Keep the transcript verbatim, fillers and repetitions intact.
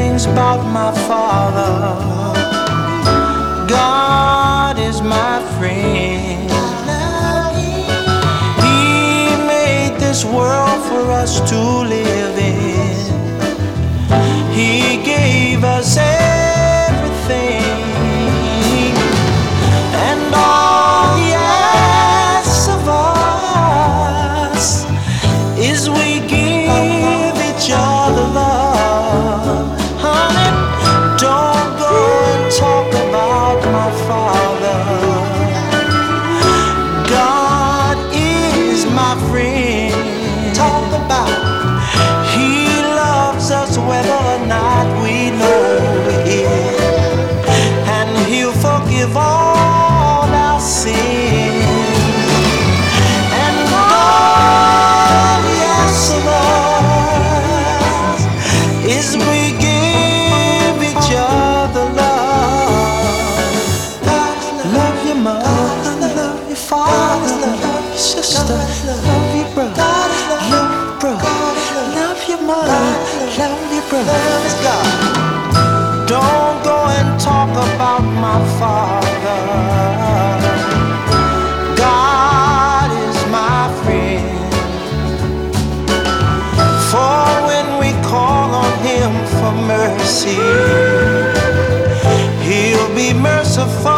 things about my Father. God is my friend. He made this world for us to live in. He gave us everything, and all He asks of us is we give each other love. Honey, don't go and talk about my Father. God is my friend. Talk about He loves us whether or not we know it, and He'll forgive all our sins. And all He asks of us is we give each other love. Love your mother, love your father, love your sister, love your brother, love your brother, love your mother, love your brother. Love is God. Don't go and talk about my Father. God is my friend. For when we call on Him for mercy, He'll be merciful